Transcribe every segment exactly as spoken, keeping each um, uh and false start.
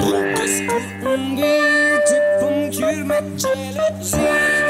Rrugës ku umbir që pëm qyr me gjelozi.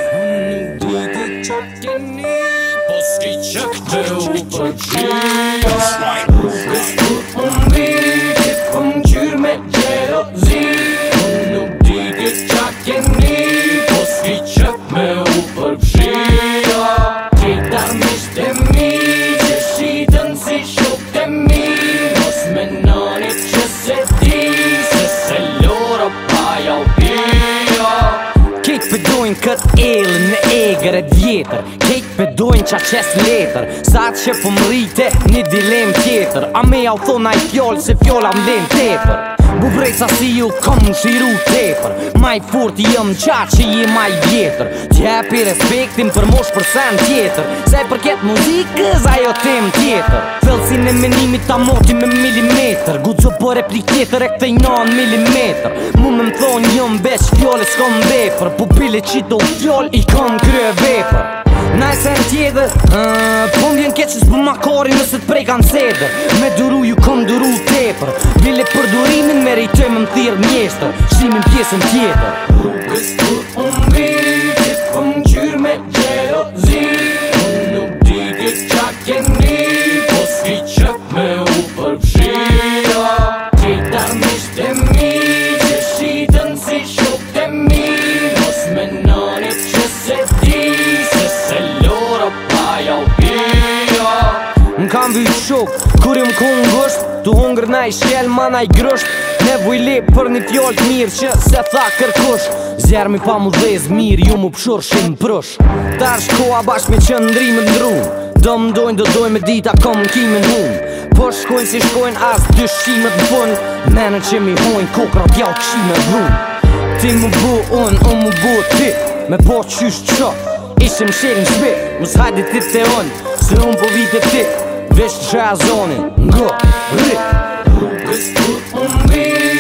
Unë nuk di ti qa keni, po s'ki që këtë u përgjia. Rrugës ku umbir që pëm qyr me gjelozi. Unë nuk di ti qa keni, po s'ki që me u përgjia. Qita mishte mi që shitën si shok të mi. Mos me nani që se di se se loro pa ja u pia. Kejt përdojnë këtë elën në eger e vjetër. Kejt përdojnë qa qes letër. Sa që po më rrite një dilem tjetër. A me ja u thona i fjallë se fjolla m'len tepër. Bubrejsa si ju kom shiru tepër. Ma i fort jëm qa që je ma i vjetër. T'jepi respektin për mosh për sen tjetër. Se për ketë muzikës ajo tem tjetër. Fëllësin e menimit ta moti me milimeter. Gudzo për replik tjetër e këtej nan milimeter. Mu me më thonë jëm beq fjole s'kom vepër. Po pile qito fjol i kom krye vepër. Najse në tjetër, uh, po m'vjen keq që s'bu ma kori nëse t'prej kanë seder. Me duru ju kom duru tepër. Bile për durimin me rejtoj më m'thirë mjeshtër. Shimin pjesën tjetër. Rrugës ku umbir që pëm qyr me gjelozi. Unë nuk di ti qa keni, po s'ki qëp me u përfshia. Qita mishte mi që shitën si shok të mi. Mos me nani që se di se se loro pa ja u pia. M'kam vyt shok, kur jëm ku ngusht. Tu hungër na i shkel, ma na i grusht. Nevoj lep për një fjall t'mirë që se tha kërkush. Zjermi pa mu dhez mirë, ju mu pshur shim prush. Tash koha bashk me qëndrimet ndrum. Do m'dojnë, do dojnë me dita kom n'kimin hum. Po shkojnë si shkojnë as dyshimet n'pun. Menën që mi hojnë kokra t'jau t'shime vrum. Ti mu bu unë, unë mu bu ti. Me po qysh qa, ishim shek n'shpi. Mus hajdi ti te unë, se unë po vite ti. Vesh të shra zonin, ngo, rrit. Rrugës ku umbir